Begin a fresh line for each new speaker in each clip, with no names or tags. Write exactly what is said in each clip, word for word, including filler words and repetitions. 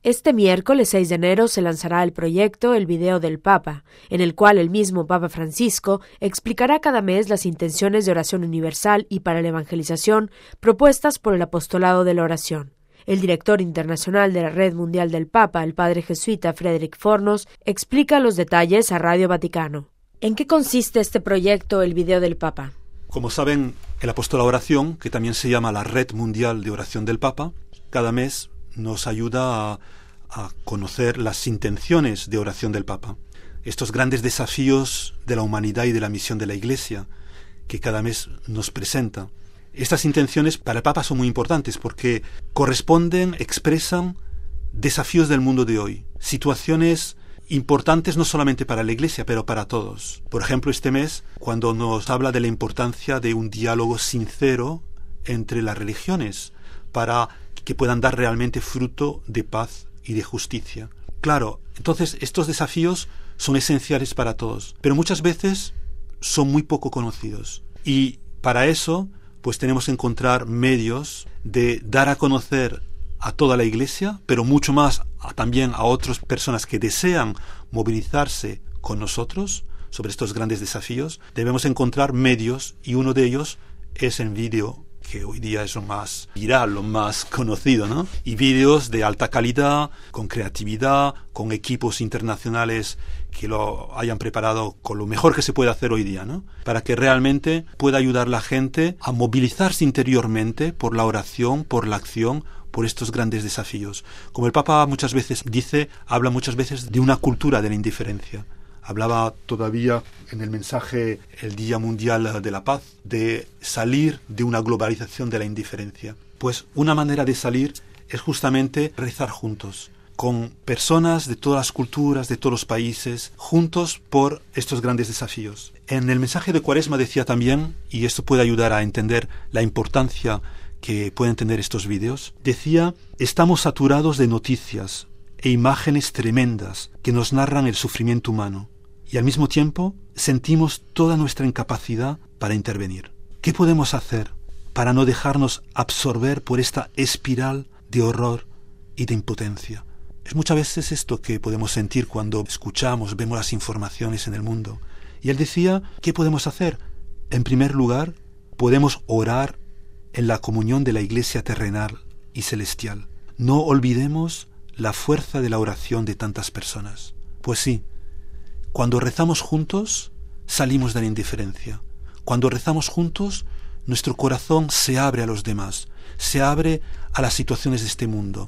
Este miércoles seis de enero se lanzará el proyecto El Video del Papa, en el cual el mismo Papa Francisco explicará cada mes las intenciones de oración universal y para la evangelización propuestas por el apostolado de la oración. El director internacional de la Red Mundial del Papa, el padre jesuita Frederick Fornos, explica los detalles a Radio Vaticano. ¿En qué consiste este proyecto El Video del Papa?
Como saben, el apostolado de oración, que también se llama la Red Mundial de Oración del Papa, cada mes nos ayuda a, a conocer las intenciones de oración del Papa, estos grandes desafíos de la humanidad y de la misión de la Iglesia que cada mes nos presenta. Estas intenciones para el Papa son muy importantes porque corresponden, expresan desafíos del mundo de hoy, situaciones importantes no solamente para la Iglesia, pero para todos. Por ejemplo, este mes, cuando nos habla de la importancia de un diálogo sincero entre las religiones para que puedan dar realmente fruto de paz y de justicia. Claro, entonces estos desafíos son esenciales para todos, pero muchas veces son muy poco conocidos. Y para eso, pues tenemos que encontrar medios de dar a conocer a toda la Iglesia, pero mucho más a, también a otras personas que desean movilizarse con nosotros sobre estos grandes desafíos. Debemos encontrar medios y uno de ellos es el vídeo, que hoy día es lo más viral, lo más conocido, ¿no? Y vídeos de alta calidad, con creatividad, con equipos internacionales que lo hayan preparado con lo mejor que se puede hacer hoy día, ¿no? Para que realmente pueda ayudar a la gente a movilizarse interiormente por la oración, por la acción, por estos grandes desafíos. Como el Papa muchas veces dice, habla muchas veces de una cultura de la indiferencia. Hablaba todavía en el mensaje el Día Mundial de la Paz de salir de una globalización de la indiferencia. Pues una manera de salir es justamente rezar juntos, con personas de todas las culturas, de todos los países, juntos por estos grandes desafíos. En el mensaje de Cuaresma decía también, y esto puede ayudar a entender la importancia que pueden tener estos vídeos, decía: estamos saturados de noticias e imágenes tremendas que nos narran el sufrimiento humano y al mismo tiempo sentimos toda nuestra incapacidad para intervenir. ¿Qué podemos hacer para no dejarnos absorber por esta espiral de horror y de impotencia? Es muchas veces esto que podemos sentir cuando escuchamos, vemos las informaciones en el mundo. Y él decía, ¿qué podemos hacer? En primer lugar, podemos orar en la comunión de la Iglesia terrenal y celestial. No olvidemos la fuerza de la oración de tantas personas. Pues sí, cuando rezamos juntos, salimos de la indiferencia. Cuando rezamos juntos, nuestro corazón se abre a los demás, se abre a las situaciones de este mundo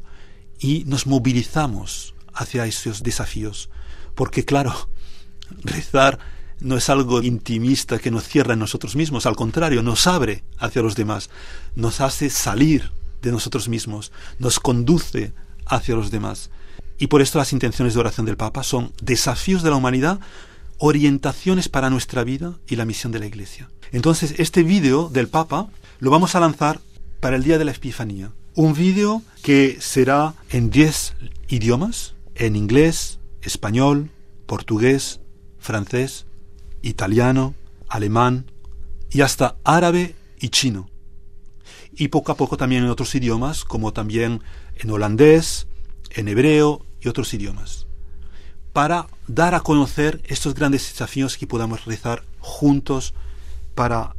y nos movilizamos hacia esos desafíos. Porque claro, rezar no es algo intimista que nos cierra en nosotros mismos, al contrario, nos abre hacia los demás, nos hace salir de nosotros mismos, nos conduce hacia los demás. Y por esto las intenciones de oración del Papa son desafíos de la humanidad, orientaciones para nuestra vida y la misión de la Iglesia. Entonces, este vídeo del Papa lo vamos a lanzar para el Día de la Epifanía. Un vídeo que será en diez idiomas, en inglés, español, portugués, francés, italiano, alemán y hasta árabe y chino. Y poco a poco también en otros idiomas, como también en holandés, en hebreo y otros idiomas, para dar a conocer estos grandes desafíos que podamos rezar juntos para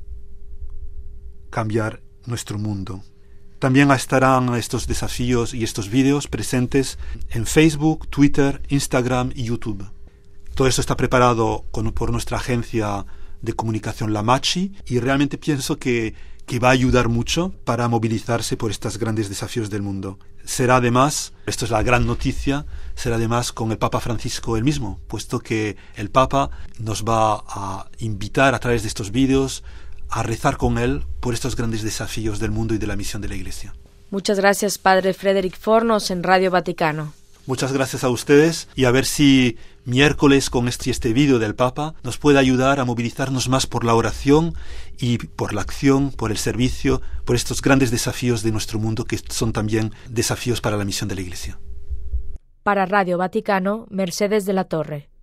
cambiar nuestro mundo. También estarán estos desafíos y estos vídeos presentes en Facebook, Twitter, Instagram y YouTube. Todo esto está preparado con, por nuestra agencia de comunicación La Machi y realmente pienso que, que va a ayudar mucho para movilizarse por estos grandes desafíos del mundo. Será además, esto es la gran noticia, será además con el Papa Francisco él mismo, puesto que el Papa nos va a invitar a través de estos vídeos a rezar con él por estos grandes desafíos del mundo y de la misión de la Iglesia.
Muchas gracias, padre Frederick Fornos, en Radio Vaticano.
Muchas gracias a ustedes y a ver si miércoles con este, este vídeo del Papa nos puede ayudar a movilizarnos más por la oración y por la acción, por el servicio, por estos grandes desafíos de nuestro mundo que son también desafíos para la misión de la Iglesia.
Para Radio Vaticano, Mercedes de la Torre.